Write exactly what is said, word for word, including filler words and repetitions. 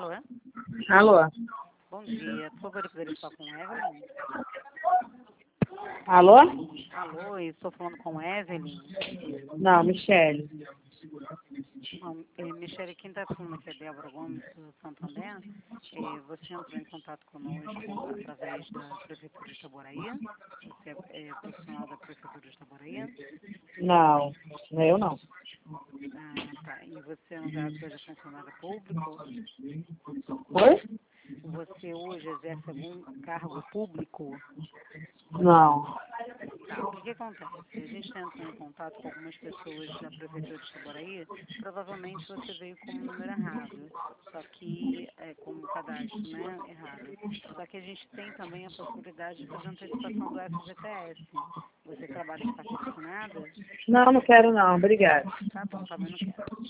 Alô? Alô? Bom dia. Por favor, eu poderia falar com Evelyn? Alô? Alô, eu estou falando com Evelyn. Não, Michele. Bom, é, Michele, quem está falando aqui é Débora Gomes, do Santander. É, você entrou em contato conosco através da Prefeitura de Itaboraí. Você é, é profissional da Prefeitura de Itaboraí. Não, eu não. Ah, tá. E você, no caso, hoje é funcionário público? Oi? Você hoje exerce algum cargo público? Não. Tá, o que que acontece? A gente está entrando em contato com algumas pessoas da Prefeitura de Itaboraí, provavelmente você veio com o número errado, só que, é, como cadastro, né, errado. Só que a gente tem também a possibilidade de fazer antecipação do F G T S. Você trabalha de carteira assinada? Não, não quero não, obrigada. Tá bom, também não quero.